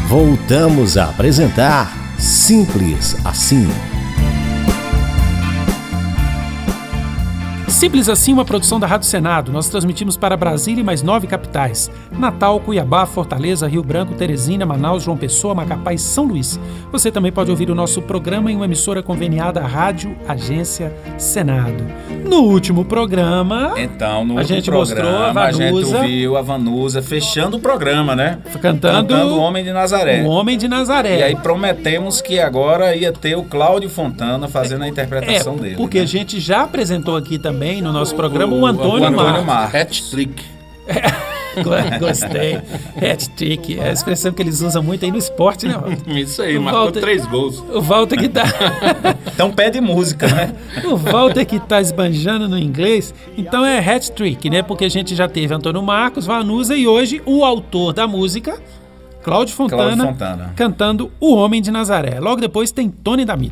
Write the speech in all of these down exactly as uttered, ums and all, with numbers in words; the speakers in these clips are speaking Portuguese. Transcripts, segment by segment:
Voltamos a apresentar Simples Assim. Simples Assim, uma produção da Rádio Senado. Nós transmitimos para Brasília e mais nove capitais: Natal, Cuiabá, Fortaleza, Rio Branco, Teresina, Manaus, João Pessoa, Macapá e São Luís. Você também pode ouvir o nosso programa em uma emissora conveniada à Rádio Agência Senado. No último programa, então, no a último gente programa, mostrou a Vanusa, a gente ouviu a Vanusa fechando o programa, né? Cantando, Cantando O Homem de Nazaré. O Homem de Nazaré. E aí prometemos que agora ia ter o Cláudio Fontana fazendo a interpretação é, dele. Porque né? a gente já apresentou aqui também no nosso programa o, o Antônio, o Antônio Marcos. Hat-trick. Gostei. Hat-trick. É a expressão que eles usam muito aí no esporte, né, Walter? Isso aí, o marcou Walter, três gols. O Walter que tá... Então pede música, né? O Walter que tá esbanjando no inglês. Então é hat-trick, né? Porque a gente já teve Antônio Marcos, Vanusa e hoje o autor da música, Cláudio Fontana, Cláudio Fontana, cantando O Homem de Nazaré. Logo depois tem Tony D'Amito.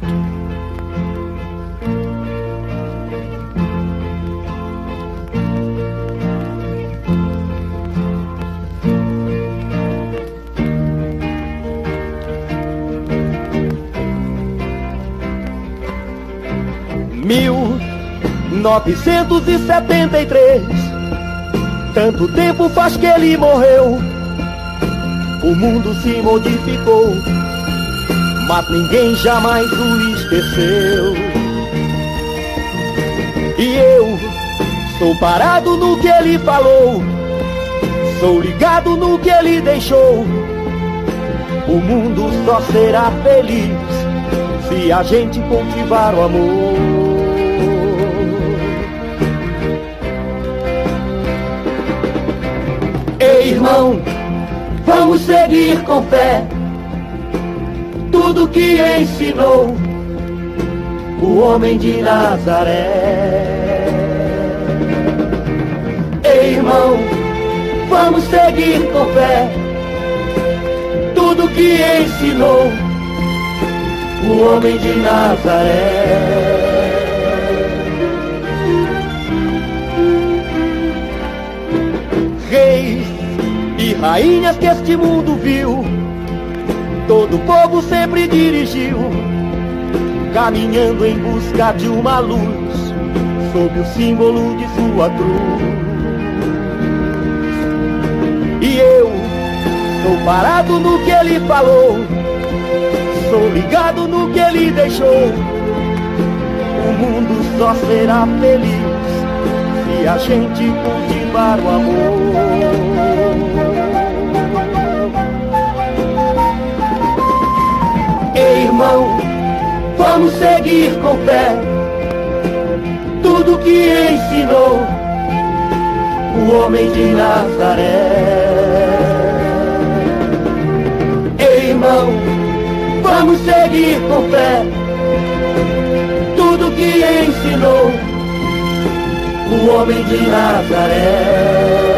mil novecentos e setenta e três, tanto tempo faz que ele morreu. O mundo se modificou, mas ninguém jamais o esqueceu. E eu sou parado no que ele falou, sou ligado no que ele deixou. O mundo só será feliz se a gente cultivar o amor. Ei, irmão, vamos seguir com fé tudo que ensinou o homem de Nazaré. Ei, irmão, vamos seguir com fé tudo que ensinou o homem de Nazaré. Reis e rainhas que este mundo viu, todo povo sempre dirigiu, caminhando em busca de uma luz, sob o símbolo de sua cruz. E eu sou parado no que ele falou, sou ligado no que ele deixou. O mundo só será feliz se a gente cultivar o amor. Ei, irmão, vamos seguir com fé tudo que ensinou o homem de Nazaré. Ei, irmão, vamos seguir com fé tudo que ensinou o homem de Nazaré.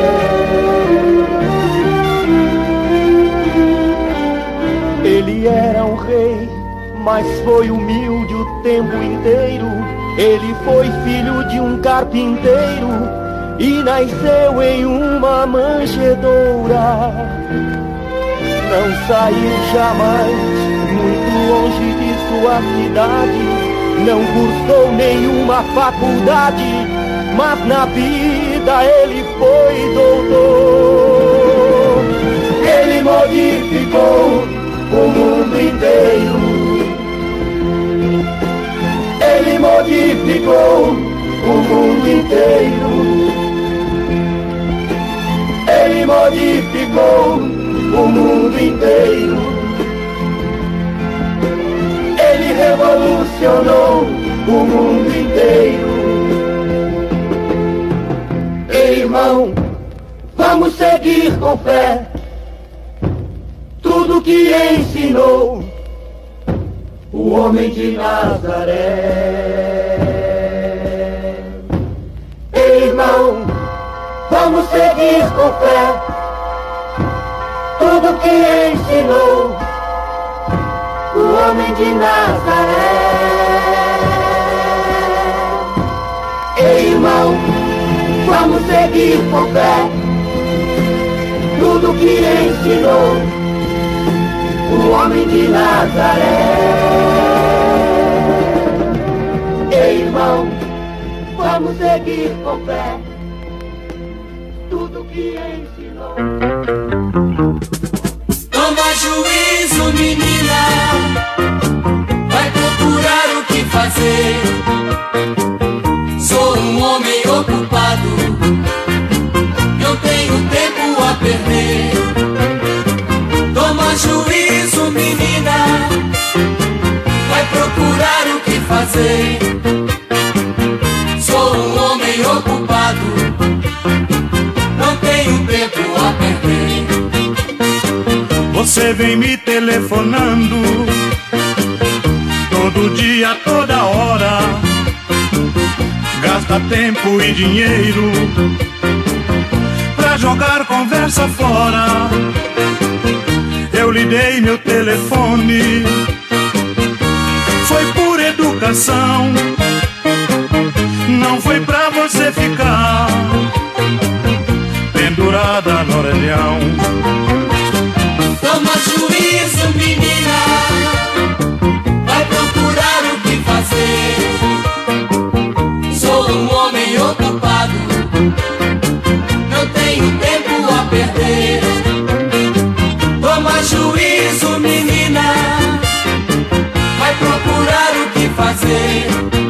Ele era um rei, mas foi humilde o tempo inteiro. Ele foi filho de um carpinteiro e nasceu em uma manjedoura. Não saiu jamais muito longe de sua cidade, não cursou nenhuma faculdade, mas na vida ele foi doutor. Ele modificou o mundo inteiro, ele modificou o mundo inteiro, ele modificou o mundo inteiro, ele revolucionou o mundo inteiro. Ei, irmão, vamos seguir com fé tudo que ensinou o homem de Nazaré. Ei, irmão, vamos seguir com fé tudo que ensinou o homem de Nazaré. Ei, irmão, vamos seguir com fé tudo que ensinou homem de Nazaré. Ei, irmão, vamos seguir com fé tudo que ensinou. Toma juízo, menina, vai procurar o que fazer. Sou um homem ocupado, não tenho tempo a perder. Toma juízo, menina, vai procurar o que fazer. Sou um homem ocupado, não tenho tempo a perder. Você vem me telefonando todo dia, toda hora. Gasta tempo e dinheiro pra jogar conversa fora. Eu lhe dei meu telefone, foi por educação, não foi pra você ficar pendurada no orelhão. Toma juízo, menina, vai procurar o que fazer. Sou um homem ocupado, não tenho tempo a perder. Toma juízo, menina, vai procurar o que fazer.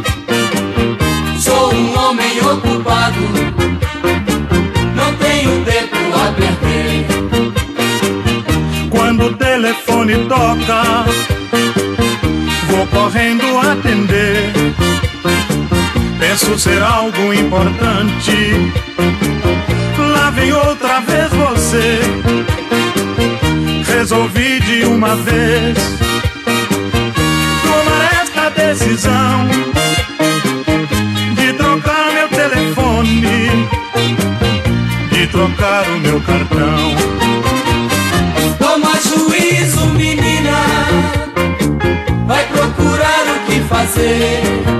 Sou um homem ocupado, não tenho tempo a perder. Quando o telefone toca, vou correndo atender. Penso ser algo importante, lá vem outra vez você. Resolvi de uma vez tomar esta decisão de trocar meu telefone, de trocar o meu cartão. Toma juízo, menina, vai procurar o que fazer.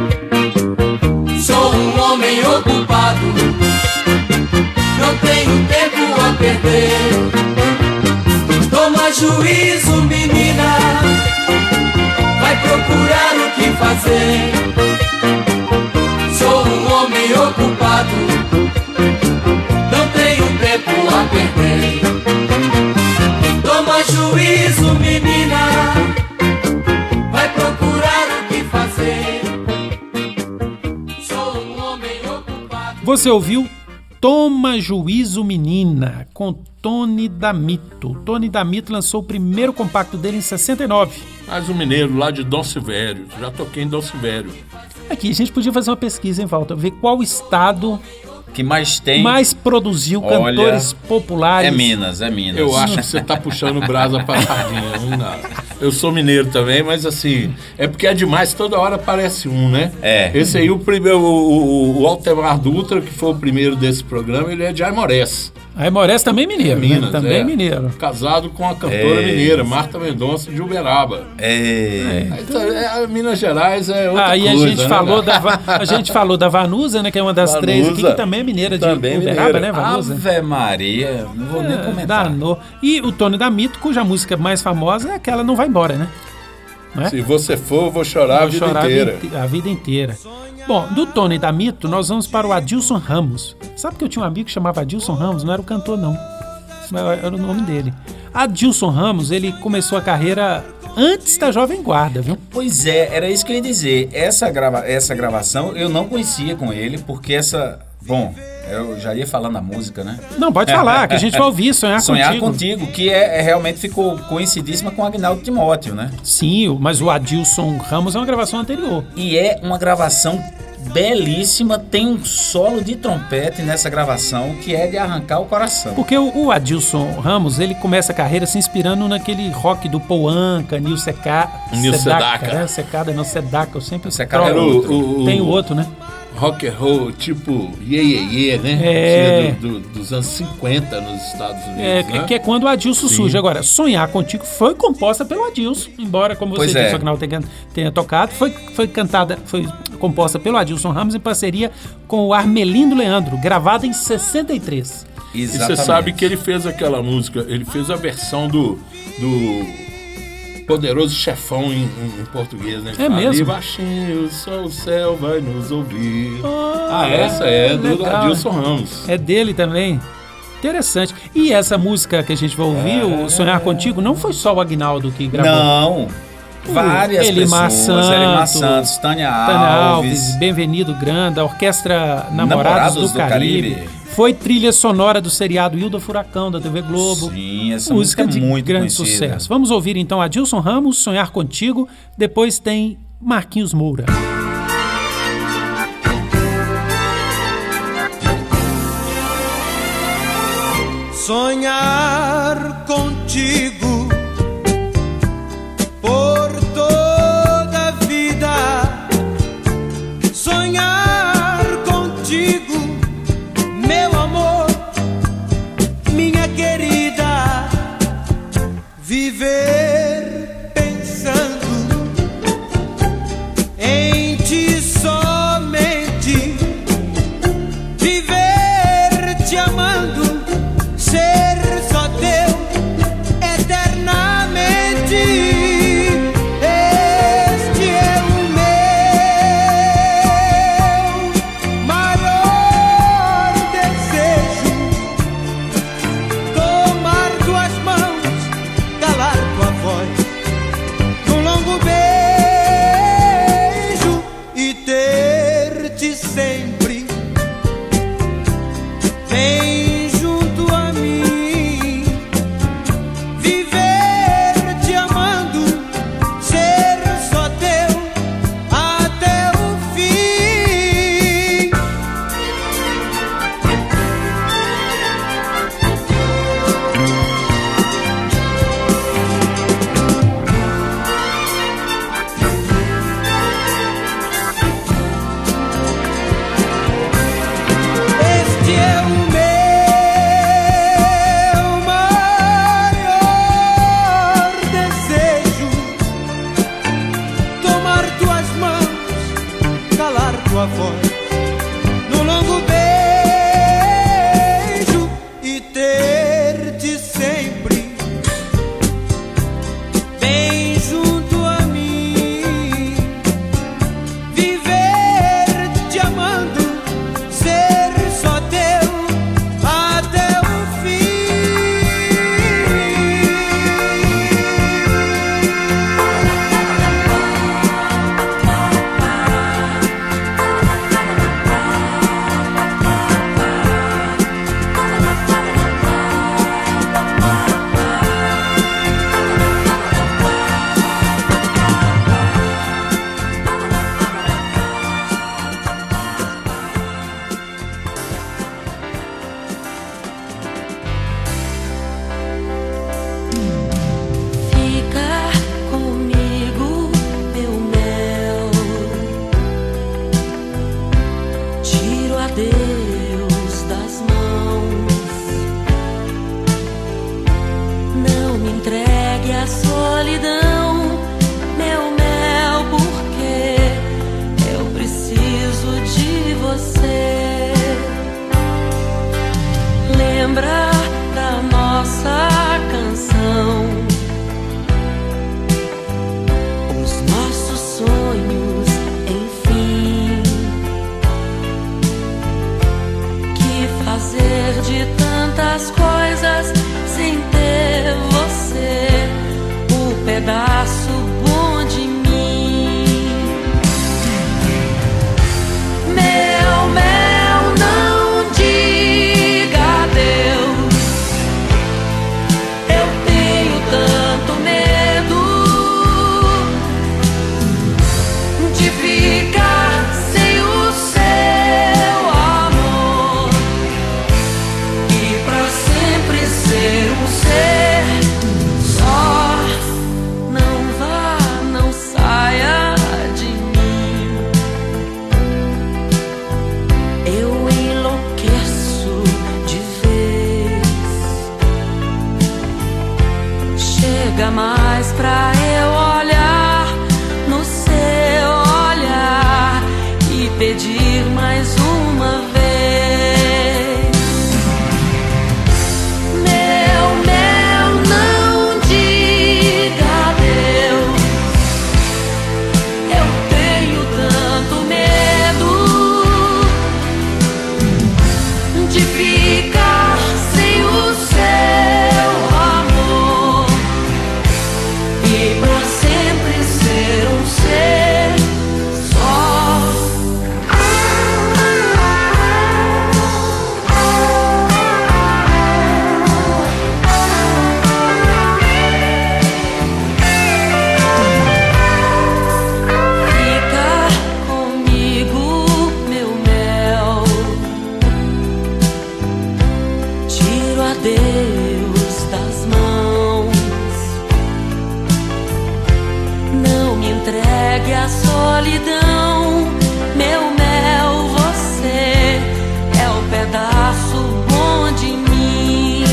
Sou um homem ocupado, não tenho tempo a perder. Toma juízo, menina, vai procurar o que fazer. Sou um homem ocupado, não tenho tempo a perder. Toma juízo, menina, vai procurar o que fazer. Sou um homem ocupado. Você ouviu Toma Juízo, Menina, com Tony D'Amito. Tony D'Amito lançou o primeiro compacto dele em sessenta e nove. Mais um mineiro lá de Dom Silvério. Já toquei em Dom Silvério. Aqui, a gente podia fazer uma pesquisa em volta, ver qual estado que mais tem... mais produziu Olha, cantores populares. É Minas, é Minas. Eu acho que você tá puxando brasa pra sardinha. Não dá. Eu sou mineiro também, mas assim, é porque é demais, toda hora aparece um, né? É. Esse aí, o primeiro, o, o Altemar Dutra, que foi o primeiro desse programa, ele é de Aimorés. Aimorés também mineiro, Minas, né? Também é. mineiro. Casado com a cantora É. mineira, Marta Mendonça de Uberaba. É. Então, é, Minas Gerais é outra Aí coisa, a gente né, falou cara? da Va- a gente falou da Vanusa, né, que é uma das Vanusa. três aqui, que também é mineira de Também Uberaba, mineira. né, Vanusa? Ave Maria, não vou nem É, comentar. danou. E o Tony D'Amito, cuja música mais famosa é aquela Não Vai Embora, né? Não é? Se você for, eu vou chorar a Vou vida chorar inteira. A vida, a vida inteira. Bom, do Tony D'Amito, nós vamos para o Adilson Ramos. Sabe que eu tinha um amigo que chamava Adilson Ramos? Não era o cantor, não. Era o nome dele. Adilson Ramos, ele começou a carreira antes da Jovem Guarda, viu? Pois é, era isso que eu ia dizer. Essa, grava- essa gravação eu não conhecia com ele, porque essa... Bom, eu já ia falando a música, né? Não, pode falar, que a gente vai ouvir, Sonhar, Sonhar Contigo. Contigo, que é, é- realmente ficou coincidíssima com o Agnaldo Timóteo, né? Sim, o- mas o Adilson Ramos é uma gravação anterior. E é uma gravação belíssima, tem um solo de trompete nessa gravação que é de arrancar o coração. Porque o, o Adilson Ramos, ele começa a carreira se inspirando naquele rock do Paul Anka, Nil Seca, Nil Sedaka. né? Secada, não, Sedaka, eu sempre Sedaka troco. era o- o- o- Tem o outro, né? Rock and roll, tipo Ye Ye Ye, né? É. Tinha do- do- dos anos cinquenta nos Estados Unidos, É, né? que é quando o Adilson surge. Agora, Sonhar Contigo foi composta pelo Adilson, embora, como você Pois disse, é. o Agnaldo tenha, tenha tocado, foi, foi cantada, foi composta pelo Adilson Ramos em parceria com o Armelindo Leandro, gravada em sessenta e três. E você Exatamente. sabe que ele fez aquela música, ele fez a versão do, do Poderoso Chefão em, em, em português, né? É Fala, mesmo? "E baixinho, só o céu vai nos ouvir." Ah, Ah, essa é do legal. Adilson Ramos. É dele também. Interessante. E essa música que a gente vai ouvir, o Sonhar Contigo, não foi só o Aguinaldo que gravou. Não. Várias Elimar pessoas. Elimar Santos, Santos, Tânia Tânia Alves. Alves, Bem-vindo Granda, a Orquestra Namorados, Namorados do, do Caribe. Caribe. Foi trilha sonora do seriado Hilda Furacão, da T V Globo. Sim, essa música música é de muito grande conhecida. sucesso. Vamos ouvir então Adilson Ramos, Sonhar Contigo. Depois tem Marquinhos Moura. Sonhar contigo por toda a vida, sonhar contigo, meu amor, minha querida, viver pensando em ti somente, viver te amando, ser só teu eternamente. Este é o meu maior desejo, tomar tuas mãos, calar tua voz num longo beijo e ter-te sempre bem junto a mim, viver te amando, ser só teu até o fim. Este é o meu maior desejo, tomar tuas mãos, calar tua voz num longo beijo e ter-te sempre bem junto a mim, viver te amando, ser só teu até o Fica comigo, meu mel. Tiro a Deus das mãos. Não me entregue à solidão, meu mel, porque eu preciso de você. Lembra da nossa canção, os nossos sonhos, enfim. Que fazer de tantas coisas sem ter você, o pedaço bom de mim. Meu mel, não diga adeus, eu tenho tanto medo de ficar sem o seu amor e pra sempre ser um ser só. Não vá, não saia de mim, eu enlouqueço de vez. Chega mais pra eu olhar no seu olhar e pedir mais uma vez. Meu mel, não diga adeus, a solidão, meu mel, você é o pedaço bom de mim.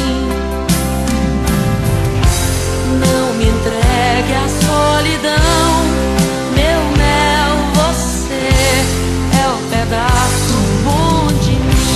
Não me entregue a solidão, meu mel, você é o pedaço bom de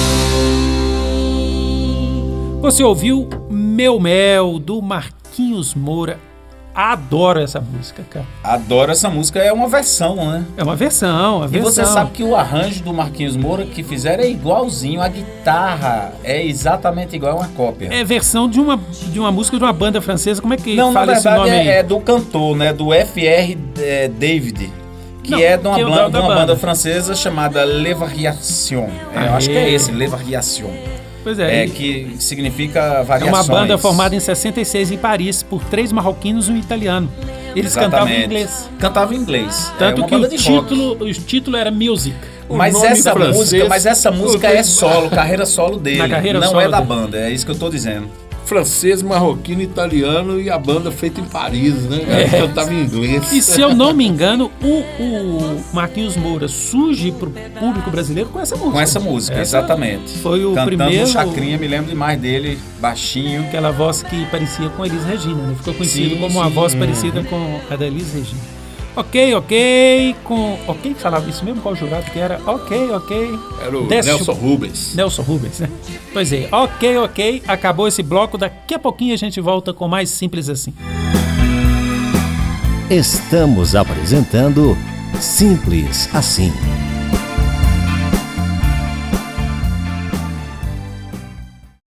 mim. Você ouviu Meu Mel, do Marquinhos Moura. Adoro essa música, cara. Adoro essa música, é uma versão, né? É uma versão, uma E versão. você sabe que o arranjo do Marquinhos Moura que fizeram é igualzinho, a guitarra é exatamente igual, é uma cópia. É versão de uma, de uma música de uma banda francesa, como é que Não, fala na esse verdade nome aí? é, é do cantor, né? Do F R é, David, que Não, é de uma, que é o banda, da- da de uma banda. banda francesa chamada Le Variation. É, eu acho que é Aê. esse, Le Variation. Pois é, É, e- que significa é variações. uma banda formada em sessenta e seis em Paris por três marroquinos e um italiano. Eles cantavam em Exatamente. inglês. Cantavam em inglês. Tanto é uma que o banda de rock. título, o título era Music. O Mas nome essa francês- música, mas essa música é solo, carreira solo dele. Na carreira não solo é da dele. banda, é isso que eu tô dizendo. Francês, marroquino, italiano e a banda feita em Paris, né? É. Eu cantava em inglês. E se eu não me engano, o, o Marquinhos Moura surge pro público brasileiro com essa música. Com essa música, Essa exatamente. Foi o Cantando primeiro. no Chacrinha, me lembro demais dele, baixinho. Aquela voz que parecia com a Elis Regina, né? Ficou conhecido Sim, como uma sim. voz parecida com a da Elis Regina. Ok, ok, com... Ok, falava isso mesmo? Qual jurado que era? Ok, ok. Era o Décio- Nelson Rubens. Nelson Rubens, né? Pois é, ok, ok, acabou esse bloco, daqui a pouquinho a gente volta com mais Simples Assim. Estamos apresentando Simples Assim.